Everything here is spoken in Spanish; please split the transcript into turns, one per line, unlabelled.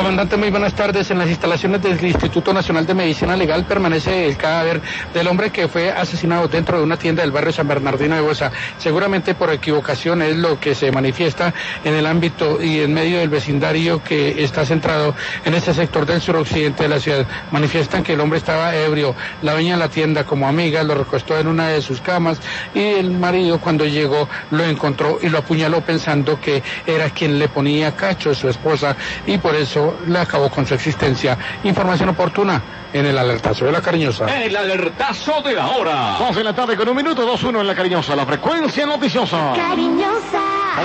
Comandante, muy buenas tardes. En las instalaciones del Instituto Nacional de Medicina Legal permanece el cadáver del hombre que fue asesinado dentro de una tienda del barrio San Bernardino de Bosa. Seguramente por equivocación es lo que se manifiesta en el ámbito y en medio del vecindario que está centrado en este sector del suroccidente de la ciudad. Manifiestan que el hombre estaba ebrio. La dueña de la tienda, como amiga, lo recostó en una de sus camas y el marido, cuando llegó, lo encontró y lo apuñaló pensando que era quien le ponía cacho a su esposa y por eso le acabó con su existencia. Información oportuna en el alertazo de La Cariñosa.
El alertazo de la hora. 2 de la tarde con 1 minuto, 2-1 en La Cariñosa, la frecuencia noticiosa.
Cariñosa.